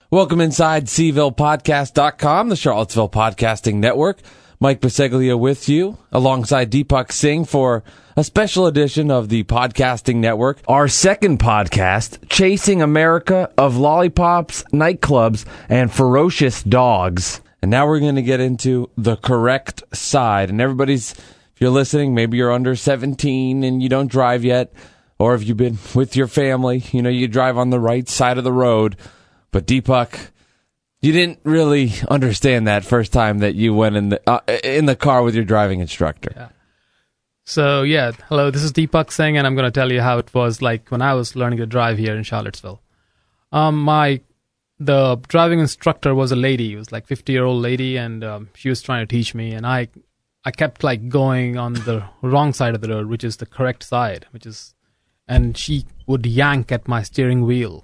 Welcome inside CvillePodcast.com, the Charlottesville Podcasting Network. Mike Biseglia with you, alongside Deepak Singh for a special edition of the Podcasting Network. Our second podcast, Chasing America of Lollipops, Nightclubs, and Ferocious Dogs. And now we're going to get into the correct side. And everybody's, if you're listening, maybe you're under 17 and you don't drive yet, or if you've been with your family, you drive on the right side of the road. But Deepak, you didn't really understand that first time that you went in the car with your driving instructor. Yeah. So, hello, this is Deepak Singh, and I'm going to tell you how it was like when I was learning to drive here in Charlottesville. The driving instructor was a lady. It was like a 50-year-old lady, and she was trying to teach me, and I kept like going on the wrong side of the road, which is the correct side, and she would yank at my steering wheel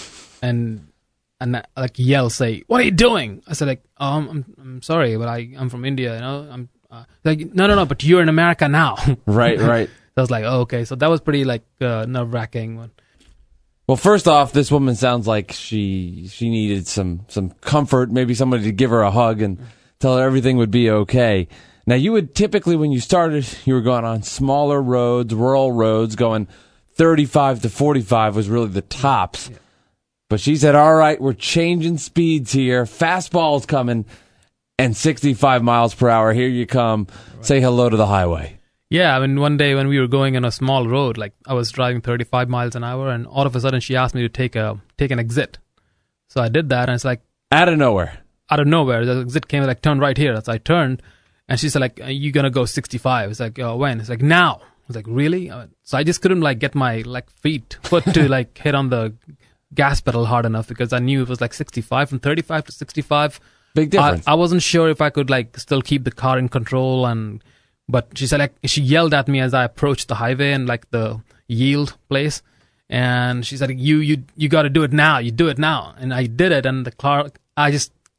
and like yell, say, "What are you doing?" I said, I'm sorry, but I'm from India, I'm like, no, but you're in America now. Right. So I was like, oh, okay. So that was pretty like nerve-wracking. Well, first off, this woman sounds like she needed some comfort, maybe somebody to give her a hug and tell her everything would be okay. Now, you would typically, when you started, you were going on smaller roads, rural roads, going 35 to 45 was really the tops. Yeah. But she said, all right, we're changing speeds here. Fastball's coming. And 65 miles per hour, here you come. Right. Say hello to the highway. Yeah, I mean, one day when we were going on a small road, like I was driving 35 miles an hour, and all of a sudden she asked me to take an exit. So I did that, and it's like... Out of nowhere. The exit came, like, turn right here. So I turned, and she said, like, are you going to go 65? It's like, when? It's like, now. I was like, really? So I just couldn't, like, get my, like, foot to, like, hit on the gas pedal hard enough, because I knew it was like 65, from 35 to 65. Big difference. I wasn't sure if I could like still keep the car in control, but she said, like, she yelled at me as I approached the highway and like the yield place, and she said, you got to do it now. You do it now. And I did it, and the car, I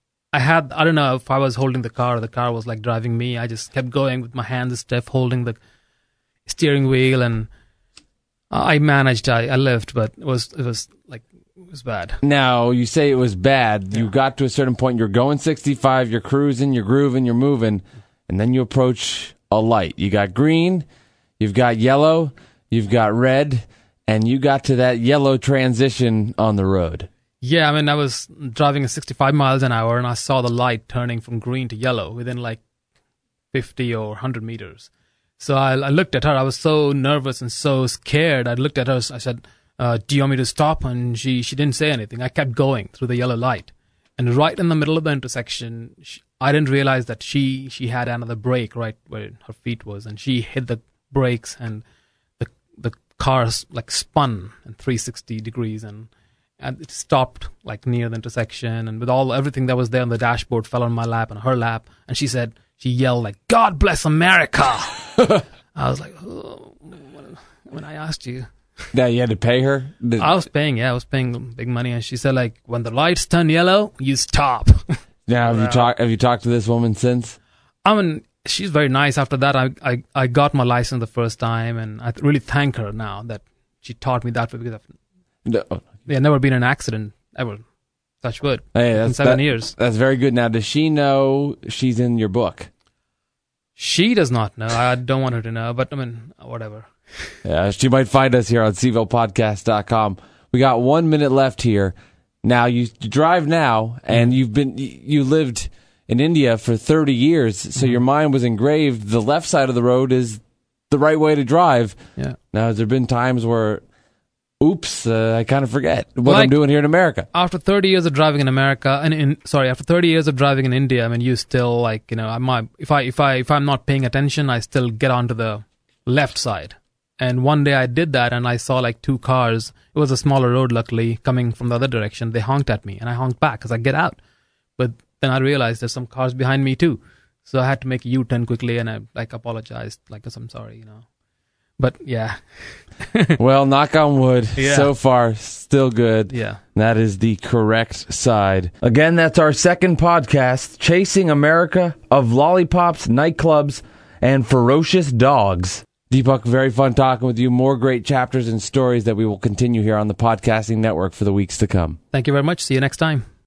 don't know if I was holding the car or the car was like driving me. I just kept going with my hands stiff, holding the steering wheel, and I managed. I lived, but it was bad. Now, you say it was bad. Yeah. You got to a certain point, you're going 65, you're cruising, you're grooving, you're moving, and then you approach a light. You got green, you've got yellow, you've got red, and you got to that yellow transition on the road. Yeah, I mean, I was driving at 65 miles an hour, and I saw the light turning from green to yellow within like 50 or 100 meters. So I looked at her. I was so nervous and so scared. I looked at her. I said, do you want me to stop? And she didn't say anything. I kept going through the yellow light. And right in the middle of the intersection, I didn't realize that she had another brake right where her feet was. And she hit the brakes, and the car like spun in 360 degrees. And it stopped like near the intersection. And with everything that was there on the dashboard fell on my lap and her lap. And she yelled like, "God bless America." I was like, oh, when I asked you. Now you had to pay her? I was paying big money, and she said, like, when the lights turn yellow, you stop. Now, have you talked to this woman since? I mean, she's very nice. After that, I got my license the first time, and I really thank her now that she taught me that way, because there's never been an accident ever. Touch wood. Hey, in 7 years. That's very good. Now, does she know she's in your book? She does not know. I don't want her to know, but I mean, whatever. Yeah, she might find us here on CvillePodcast.com. We got 1 minute left here. Now, you drive now, and you lived in India for 30 years, so your mind was engraved. The left side of the road is the right way to drive. Yeah. Now, has there been times where, I kind of forget what I'm doing here in America? After 30 years of driving in America, after 30 years of driving in India, I mean, you still, like, if I'm not paying attention, I still get onto the left side. And one day I did that, and I saw like two cars. It was a smaller road, luckily, coming from the other direction. They honked at me, and I honked back because I get out. But then I realized there's some cars behind me too. So I had to make a U-turn quickly, and I like apologized, like, I'm sorry, But yeah. Well, knock on wood. Yeah. So far, still good. Yeah. That is the correct side. Again, that's our second podcast, Chasing America of Lollipops, Nightclubs, and Ferocious Dogs. Deepak, very fun talking with you. More great chapters and stories that we will continue here on the Podcasting Network for the weeks to come. Thank you very much. See you next time.